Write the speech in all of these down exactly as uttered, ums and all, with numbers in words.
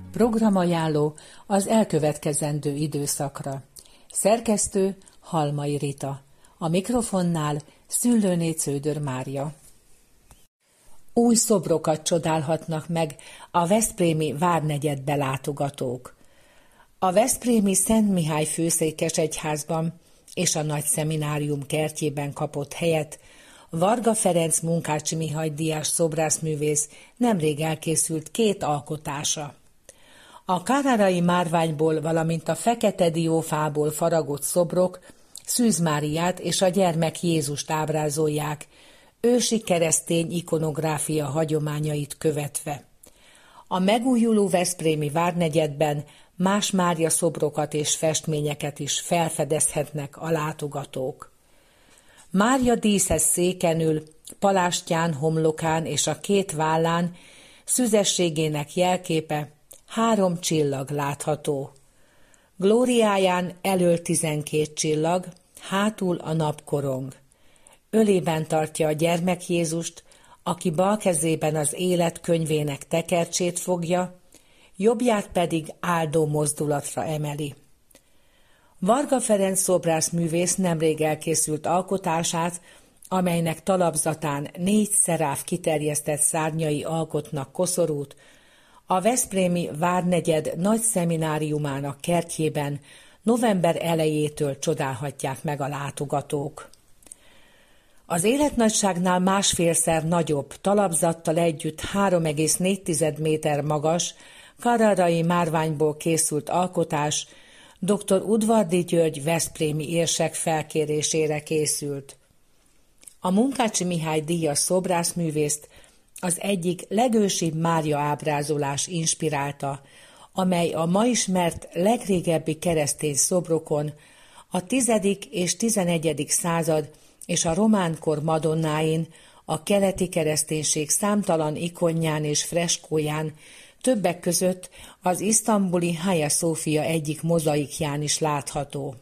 Programajánló az elkövetkezendő időszakra. Szerkesztő Halmai Rita. A mikrofonnál Szüllőné Cződör Mária. Új szobrokat csodálhatnak meg a veszprémi várnegyedbe látogatók. A veszprémi Szent Mihály főszékesegyházban és a Nagy Szeminárium kertjében kapott helyet Varga Ferenc Munkácsy Mihály díjas szobrászművész nemrég elkészült két alkotása. A kárárai márványból, valamint a fekete diófából faragott szobrok Szűz Máriát és a gyermek Jézust ábrázolják, ősi keresztény ikonográfia hagyományait követve. A megújuló veszprémi várnegyedben más Mária szobrokat és festményeket is felfedezhetnek a látogatók. Mária díszes széken ül, palástján, homlokán és a két vállán szüzességének jelképe, három csillag látható. Glóriáján elöl tizenkét csillag, hátul a napkorong. Ölében tartja a gyermek Jézust, aki bal kezében az élet könyvének tekercsét fogja, jobbját pedig áldó mozdulatra emeli. Varga Ferenc szobrászművész nemrég elkészült alkotását, amelynek talapzatán négy szeráf kiterjesztett szárnyai alkotnak koszorút, a veszprémi Várnegyed Nagy Szemináriumának kertjében november elejétől csodálhatják meg a látogatók. Az életnagyságnál másfélszer nagyobb, talapzattal együtt három egész négy méter magas, kárárai márványból készült alkotás dr. Udvardy György veszprémi érsek felkérésére készült. A Munkácsy Mihály díjas szobrászművészt az egyik legősibb Mária ábrázolás inspirálta, amely a ma ismert legrégebbi keresztény szobrokon, a tizedik és tizenegyedik század és a románkor madonnáin, a keleti kereszténység számtalan ikonján és freskóján, többek között az isztambuli Hagia Sophia egyik mozaikján is látható.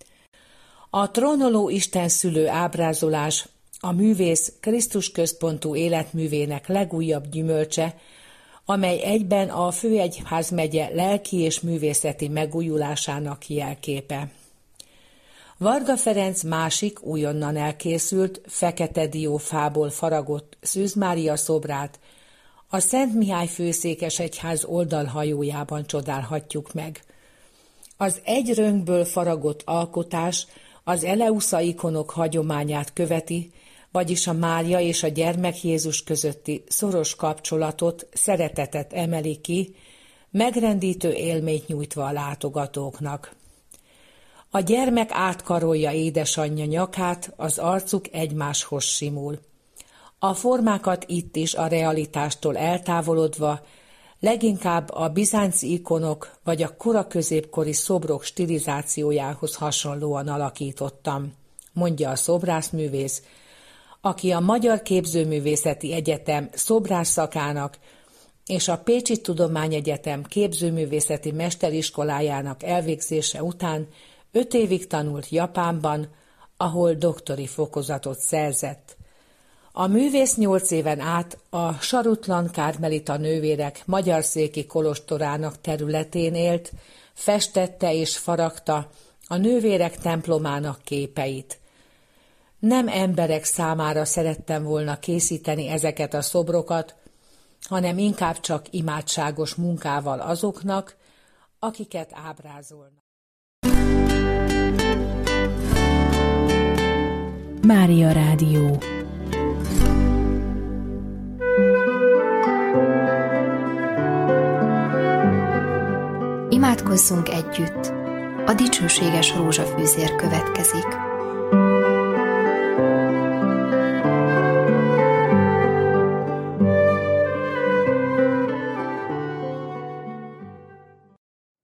A trónoló istenszülő ábrázolás a művész Krisztus központú életművének legújabb gyümölcse, amely egyben a főegyházmegye lelki és művészeti megújulásának jelképe. Varga Ferenc másik, újonnan elkészült, fekete diófából faragott Szűz Mária szobrát a Szent Mihály főszékesegyház oldalhajójában csodálhatjuk meg. Az egy röngből faragott alkotás az Eleusza ikonok hagyományát követi, vagyis a Mária és a gyermek Jézus közötti szoros kapcsolatot, szeretetet emeli ki, megrendítő élményt nyújtva a látogatóknak. A gyermek átkarolja édesanyja nyakát, az arcuk egymáshoz simul. A formákat itt is a realitástól eltávolodva, leginkább a bizánci ikonok vagy a kora középkori szobrok stilizációjához hasonlóan alakítottam, mondja a szobrászművész, aki a Magyar Képzőművészeti Egyetem szobrászszakának és a Pécsi Tudományegyetem képzőművészeti mesteriskolájának elvégzése után öt évig tanult Japánban, ahol doktori fokozatot szerzett. A művész nyolc éven át a Sarutlan Kármelita nővérek magyarszéki kolostorának területén élt, festette és faragta a nővérek templomának képeit. Nem emberek számára szerettem volna készíteni ezeket a szobrokat, hanem inkább csak imádságos munkával azoknak, akiket ábrázolnak. Mária Rádió. Imádkozzunk együtt. A dicsőséges rózsafűzér következik.